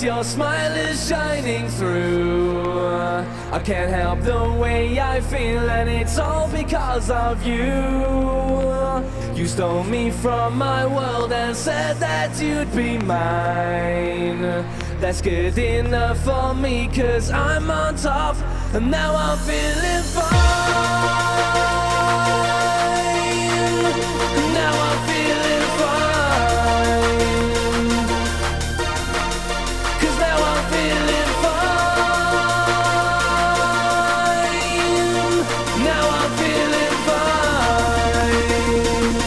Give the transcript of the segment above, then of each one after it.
your smile is shining through. I can't help the way I feel, and it's all because of you. You stole me from my world and said that you'd be mine. That's good enough for me, 'cause I'm on top, and now I'm feeling fine. Now I'm feeling fine, 'cause now I'm feeling fine. Now I'm feeling fine.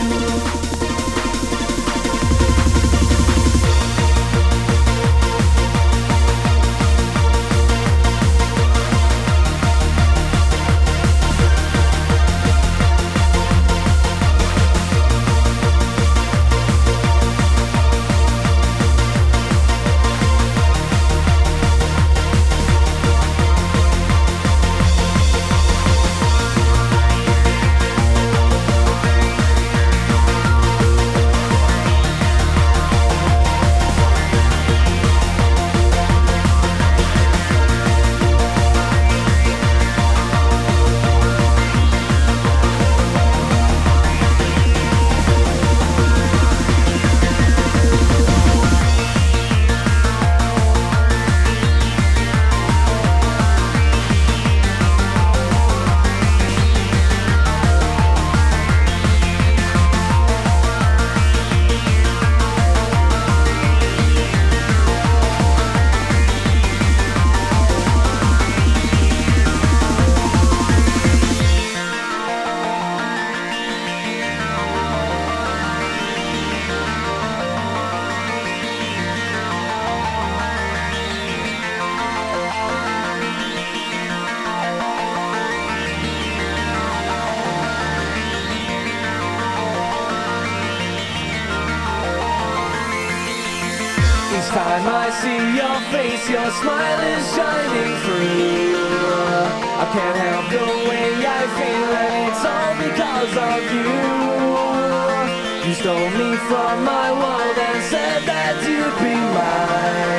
Each time I see your face, your smile is shining through. I can't help the way I feel, and it's all because of you. You stole me from my world and said that you'd be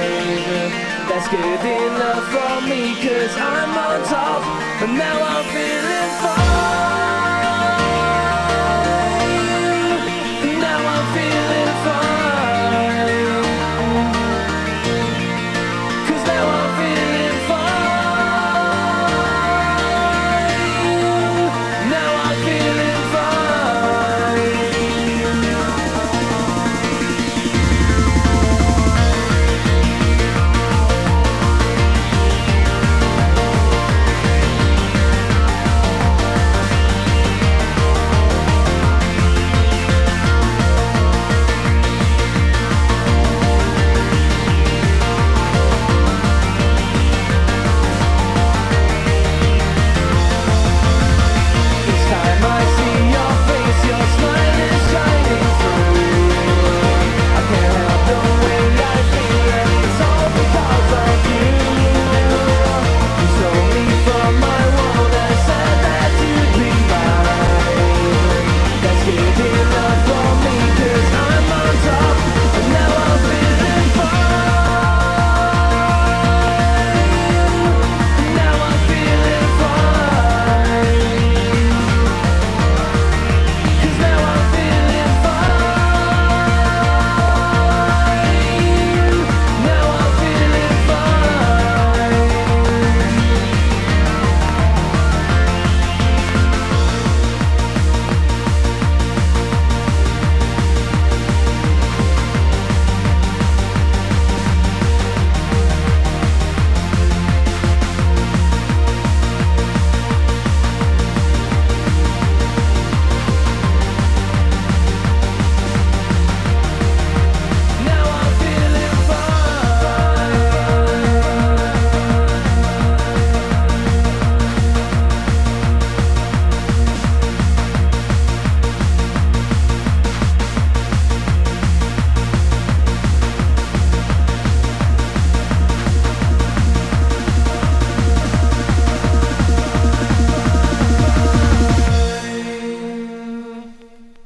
mine. That's good enough for me, 'cause I'm on top, and now I'm feeling